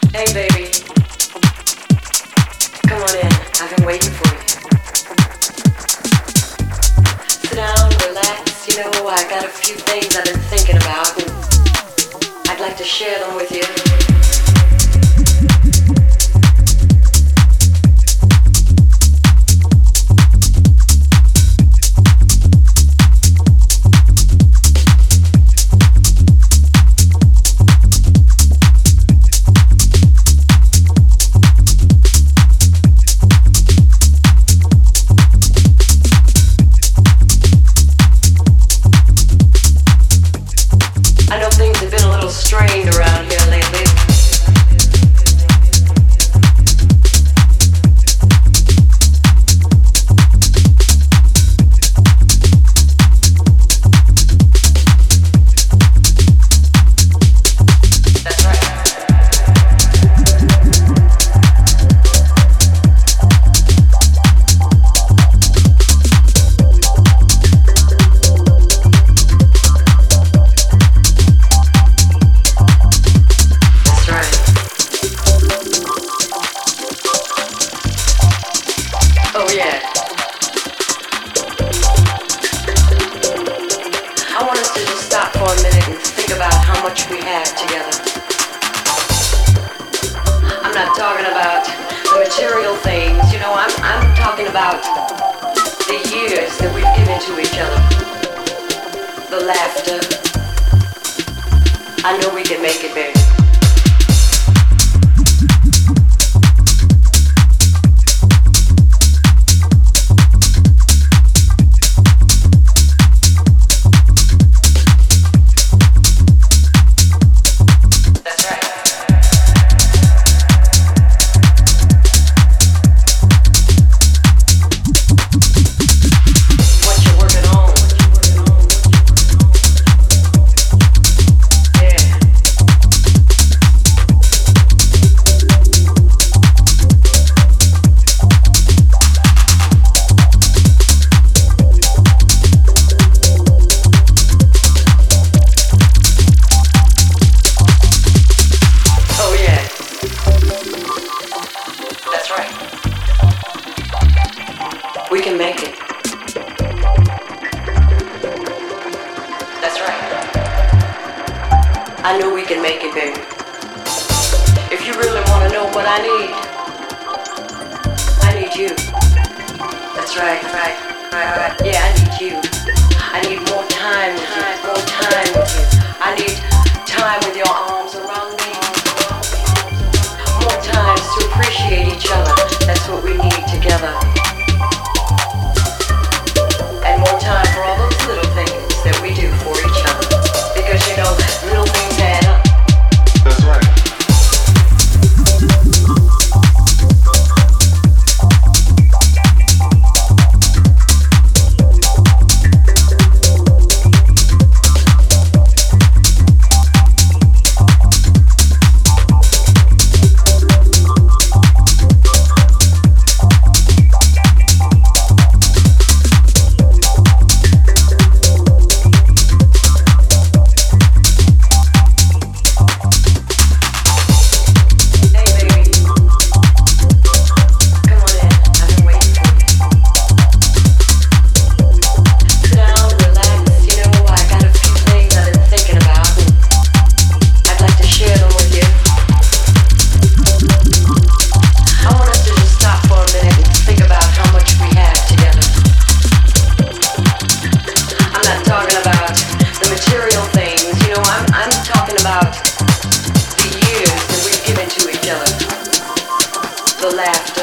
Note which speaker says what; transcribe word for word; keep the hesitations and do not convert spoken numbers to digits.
Speaker 1: Hey baby, come on in, I've been waiting for you. Sit down, relax, you know, I got a few things I've been thinking about and I'd like to share them with you. Strained around here lately. That's right. Oh yeah. I want us to just stop for a minute and think about how much we have together. I'm not talking about the material things, you know, I'm I'm talking about the years that we've given to each other. The laughter. I know we can make it, baby. We can make it. That's right. I know we can make it, baby. If you really want to know what I need, I need you. That's right, right, right, right. Yeah, I need you. I need more time with you, more time with you. I need time with your arms around me. More times to appreciate each other. That's what we need together. And more time for all those little things that we do for each other. Because, you know, little things add up.
Speaker 2: That's right.
Speaker 1: The laughter.